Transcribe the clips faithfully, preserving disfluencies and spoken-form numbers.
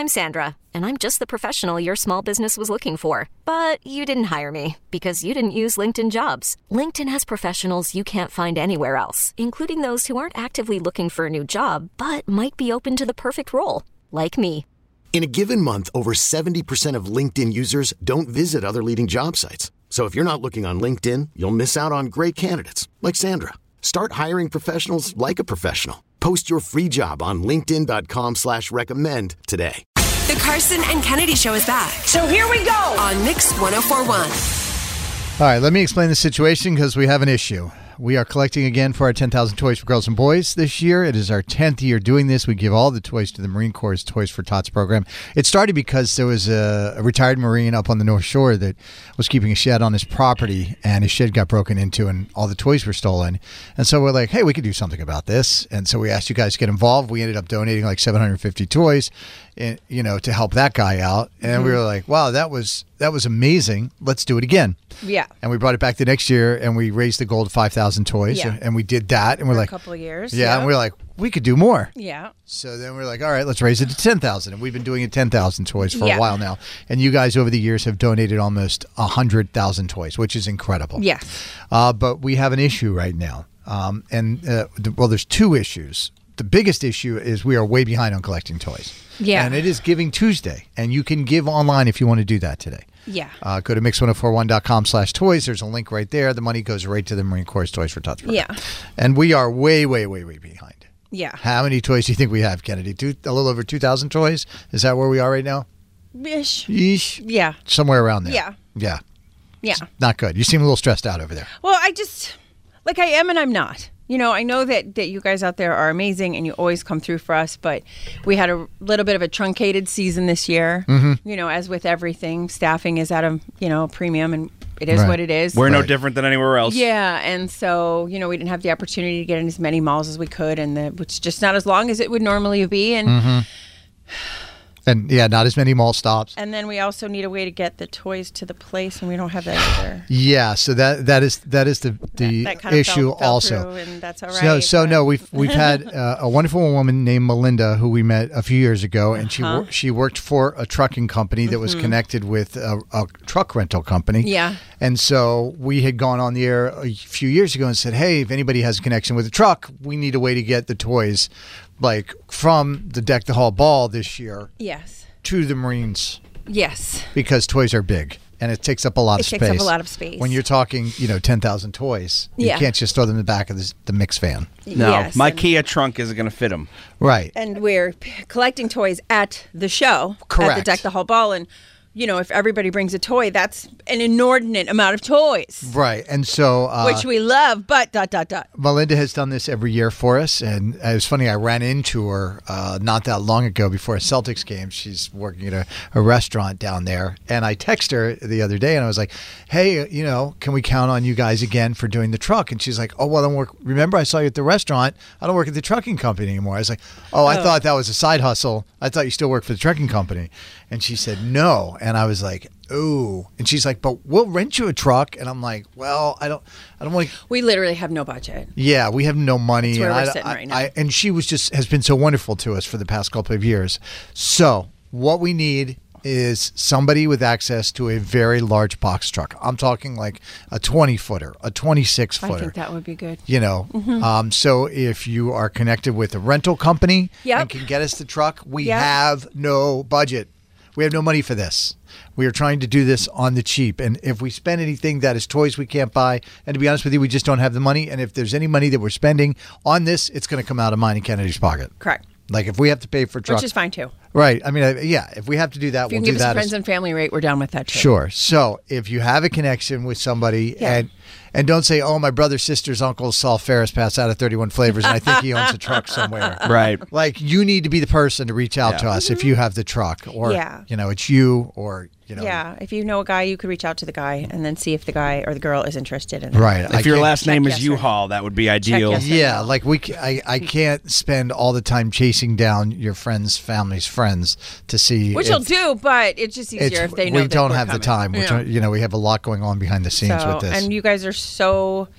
I'm Sandra, and I'm just the professional your small business was looking for. But you didn't hire me because you didn't use LinkedIn Jobs. LinkedIn has professionals you can't find anywhere else, including those who aren't actively looking for a new job, but might be open to the perfect role, like me. In a given month, over seventy percent of LinkedIn users don't visit other leading job sites. So if you're not looking on LinkedIn, you'll miss out on great candidates like Sandra. Start hiring professionals like a professional. Post your free job on linkedin dot com slash recommend today. The Carson and Kennedy Show is back. So here we go on Mix one oh four point one. All right, let me explain the situation because we have an issue. We are collecting again for our ten thousand Toys for Girls and Boys this year. It is our tenth year doing this. We give all the toys to the Marine Corps' Toys for Tots program. It started because there was a, a retired Marine up on the North Shore that was keeping a shed on his property, and his shed got broken into and all the toys were stolen. And so we're like, hey, we could do something about this. And so we asked you guys to get involved. We ended up donating like seven hundred fifty toys, in, you know, to help that guy out. And mm-hmm. we were like, wow, that was that was amazing. Let's do it again. Yeah. And we brought it back the next year, and we raised the goal to five thousand toys. Yeah. And we did that. And we're for like, a couple of years. Yeah, yeah. And we're like, we could do more. Yeah. So then we're like, all right, let's raise it to ten thousand. And we've been doing it ten thousand toys for yeah. a while now. And you guys over the years have donated almost one hundred thousand toys, which is incredible. Yes. Uh, but we have an issue right now. Um, and, uh, well, there's two issues. The biggest issue is we are way behind on collecting toys. Yeah. And it is Giving Tuesday. And you can give online if you want to do that today. Yeah. Uh, go to mix ten forty-one dot com slash toys. There's a link right there. The money goes right to the Marine Corps' Toys for Tots program. Yeah. And we are way, way, way, way behind. Yeah. How many toys do you think we have, Kennedy? Two, a little over two thousand toys? Is that where we are right now? Ish. Ish. Yeah. Somewhere around there. Yeah. Yeah. Yeah. It's not good. You seem a little stressed out over there. Well, I just, like I am and I'm not. You know, I know that, that you guys out there are amazing and you always come through for us, but we had a little bit of a truncated season this year. Mm-hmm. You know, as with everything, staffing is at a, you know, premium, and it is Right. what it is. We're no Right. different than anywhere else. Yeah, and so, you know, we didn't have the opportunity to get in as many malls as we could, and the, which just not as long as it would normally be. And Mm-hmm. And, yeah, not as many mall stops. and then we also need a way to get the toys to the place, and we don't have that either. Yeah, so that that is that is the the That, that kind of issue fell, fell also. through, and that's all right. So, so but- no, we've we've had uh, a wonderful woman named Melinda who we met a few years ago, and she Uh-huh. wor- she worked for a trucking company that was connected with a, a truck rental company. Yeah. And so we had gone on the air a few years ago and said, hey, if anybody has a connection with a truck, we need a way to get the toys, like from the Deck the Hall Ball this year Yes. to the Marines, Yes. because toys are big. And it takes up a lot It of space. takes up a lot of space. When you're talking, you know, ten thousand toys, you Yeah. can't just throw them in the back of the, the mix van. No, Yes, my and- Kia trunk isn't going to fit them. Right. And we're p- collecting toys at the show. At Correct. the Deck the Hall Ball. And, you know, if everybody brings a toy, that's an inordinate amount of toys. Right. And so uh, Which we love, but dot, dot, dot. Melinda has done this every year for us. And it was funny, I ran into her uh, not that long ago before a Celtics game. She's working at a, a restaurant down there. And I texted her the other day and I was like, hey, you know, can we count on you guys again for doing the truck? And she's like, oh, well, I don't work. Remember, I saw you at the restaurant. I don't work at the trucking company anymore. I was like, oh, I Oh. thought that was a side hustle. I thought you still work for the trucking company. And she said, no. And I was like, ooh. And she's like, but we'll rent you a truck. And I'm like, well, I don't, I don't want to. We literally have no budget. Yeah, we have no money. That's where and we're I, sitting I- right now. I- and she was just has been so wonderful to us for the past couple of years. So what we need is somebody with access to a very large box truck. I'm talking like a twenty footer, a twenty-six I footer. think that would be good. You know, um, so if you are connected with a rental company Yep. and can get us the truck, we Yep. have no budget. We have no money for this. We are trying to do this on the cheap. And if we spend anything that is toys we can't buy, and to be honest with you, we just don't have the money. And if there's any money that we're spending on this, it's going to come out of mine and Kennedy's pocket. Correct. Like if we have to pay for truck. Which is fine, too. Right. I mean, I- yeah, if we have to do that, If you we'll can do give us a that. friends as- and family rate, we're down with that, too. Sure. So if you have a connection with somebody Yeah. and and don't say, oh, my brother, sister's uncle Saul Ferris passed out of thirty-one flavors and I think he owns a truck somewhere. Right. Like you need to be the person to reach out Yeah. to us if you have the truck or, Yeah. you know, it's you or, you know. Yeah. If you know a guy, you could reach out to the guy and then see if the guy or the girl is interested in it. Right. I If your can't- last name Check is yes or no. U-Haul, that would be ideal. yes or no. Yeah, like we, ca- I, I can't spend all the time chasing down your friends' family's friends to see. Which if you'll do, but it's just it's- easier if they know we that don't we're have the coming. time. We're Yeah. trying, you know, we have a lot going on behind the scenes So, with this. and you guys are so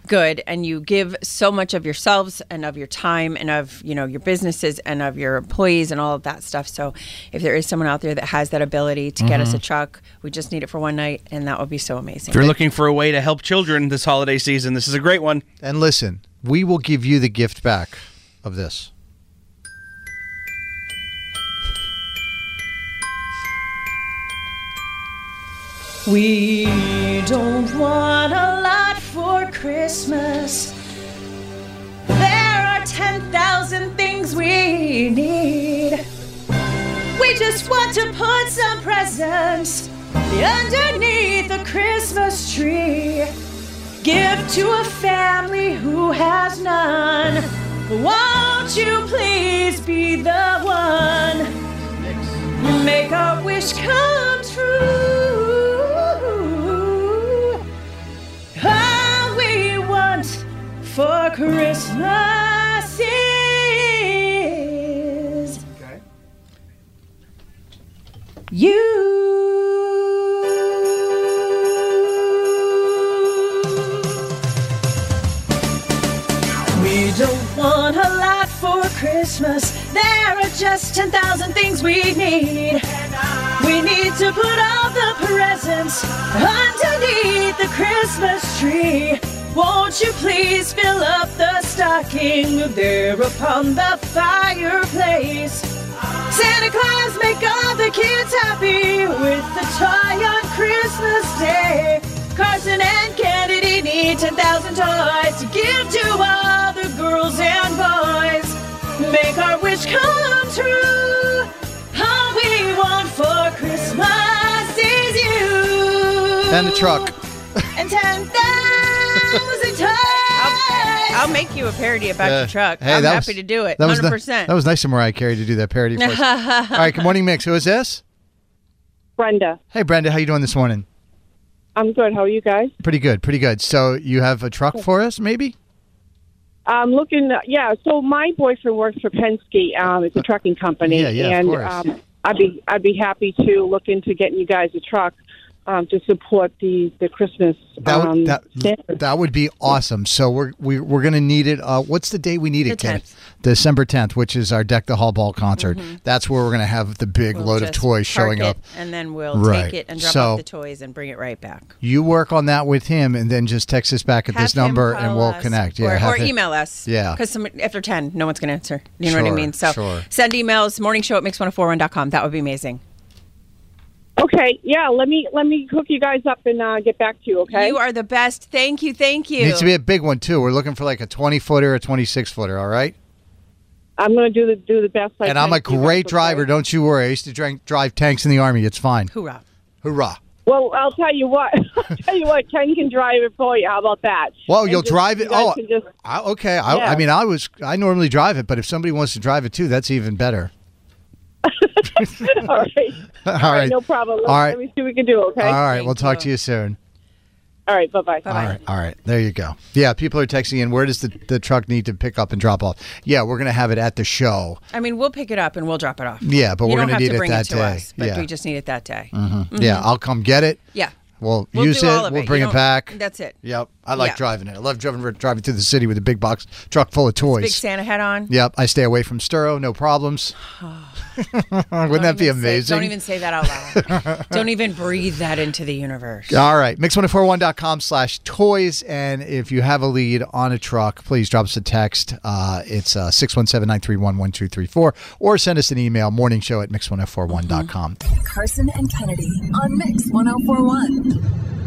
good and you give so much of yourselves and of your time and of, you know, your businesses and of your employees and all of that stuff. So if there is someone out there that has that ability to mm-hmm. get us a truck, we just need it for one night, and that would be so amazing. If you're looking for a way to help children this holiday season, this is a great one. And listen, we will give you the gift back of this. We don't want a lot for Christmas. There are ten thousand things we need. We just want to put some presents underneath the Christmas tree. Give to a family who has none. Won't you please be the one? Make our wish come true. All we want for Christmas is okay. You. We don't want a lot for Christmas. There are just ten thousand things we need. We need to put all the presents underneath the Christmas tree. Won't you please fill up the stocking there upon the fireplace? Santa Claus, make all the kids happy with the toy on Christmas Day. Carson and Kennedy need ten thousand toys to give to all the girls and boys. Make our wish come true. All we want for Christmas is you. And the truck. And ten thousand toys. I'll, I'll make you a parody about Uh, your truck. hey, I'm that happy was- to do it. That was one hundred ni- percent. That was nice of Mariah Carey to do that parody for us. All right, good morning, Mix. Who is this? Brenda. Hey, Brenda. How you doing this morning? I'm good. How are you guys? Pretty good, pretty good. So you have a truck for us, maybe? I'm looking, yeah, so my boyfriend works for Penske. Um, it's a trucking company. Yeah, yeah, of and course. Um, I'd be I'd be happy to look into getting you guys a truck um, to support the, the Christmas That would, um, that, standard. that would be awesome. So we're we, we're going to need it. Uh, what's the day we need The it, Ken? tenth. December tenth, which is our Deck the Hall Ball concert. That's where we're going to have the big We'll load of just toys park showing it, up. and then we'll Right. take it and drop So- off the toys and bring it right back. You work on that with him, and then just text us back at Have this him number, and call we'll us, connect. or, Yeah, have or him- email us. Yeah. Because after ten, no one's going to answer. You know what I Sure, mean? So sure. send emails, morning show at mix ten forty-one dot com. That would be amazing. Okay, yeah, let me let me hook you guys up and uh, get back to you, okay? You are the best. Thank you. Thank you. Needs to be a big one too. We're looking for like a twenty footer, a twenty-six footer. All right. I'm going to do the do the best I And can. I'm a for you guys, great okay? driver. Don't you worry. I used to drink, drive tanks in the Army. It's fine. Hoorah. Hoorah. Well, I'll tell you what. I'll tell you what, Ken can drive it for you. How about that? Well, And you'll just- drive it. you guys Oh, can just- I, okay. I, Yeah. I mean, I was I normally drive it, but if somebody wants to drive it too, that's even better. all right. All All right. right, no problem. Let, All right. let me see what we can do, okay? All right. Thank We'll talk you. to you soon. All right, bye-bye. All right. All right. There you go. Yeah. People are texting in. Where does the, the truck need to pick up and drop off? Yeah. We're going to have it at the show. I mean, we'll pick it up and we'll drop it off. Yeah, but you we're don't gonna have need to it bring that it to day. us, but Yeah. we just need it that day. Mm-hmm. Yeah. I'll come get it. Yeah. We'll, We'll use do it. all of We'll it. bring You it don't- back. That's it. Yep. I like Yeah. driving it. I love driving driving through the city with a big box truck full of toys. Big Santa hat on. Yep. I stay away from Sturo. No problems. Wouldn't Don't that be even say- amazing? don't even say that out loud. Don't even breathe that into the universe. All right. mix ten forty-one dot com slash toys. And if you have a lead on a truck, please drop us a text. Uh, it's uh, six one seven, nine three one, one two three four. Or send us an email, morning show at mix ten forty-one dot com. Carson and Kennedy on Mix ten forty-one.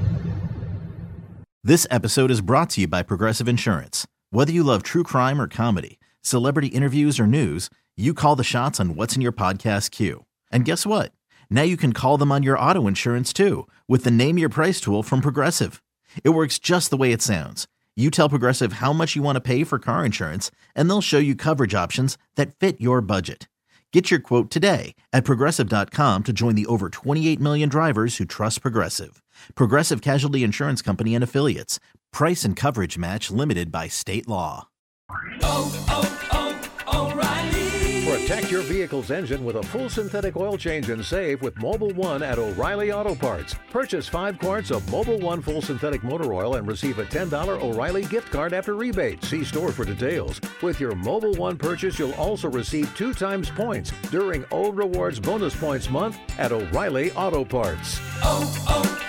This episode is brought to you by Progressive Insurance. Whether you love true crime or comedy, celebrity interviews or news, you call the shots on what's in your podcast queue. And guess what? Now you can call them on your auto insurance too with the Name Your Price tool from Progressive. It works just the way it sounds. You tell Progressive how much you want to pay for car insurance, and they'll show you coverage options that fit your budget. Get your quote today at Progressive dot com to join the over twenty-eight million drivers who trust Progressive. Progressive Casualty Insurance Company and Affiliates. Price and coverage match limited by state law. Oh, oh, oh, O'Reilly. Protect your vehicle's engine with a full synthetic oil change and save with Mobil one at O'Reilly Auto Parts. Purchase five quarts of Mobil one full synthetic motor oil and receive a ten dollars O'Reilly gift card after rebate. See store for details. With your Mobil one purchase, you'll also receive two times points during O Rewards Bonus Points Month at O'Reilly Auto Parts. Oh,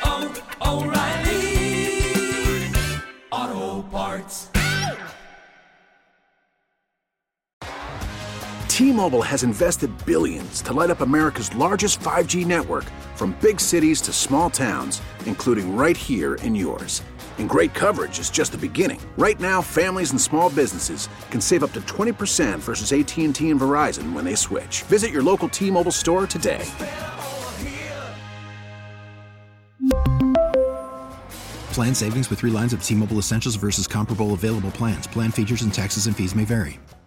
oh, oh, O'Reilly Auto Parts. T-Mobile has invested billions to light up America's largest five G network, from big cities to small towns, including right here in yours. And great coverage is just the beginning. Right now, families and small businesses can save up to twenty percent versus A T and T and Verizon when they switch. Visit your local T-Mobile store today. Plan savings with three lines of T-Mobile Essentials versus comparable available plans. Plan features and taxes and fees may vary.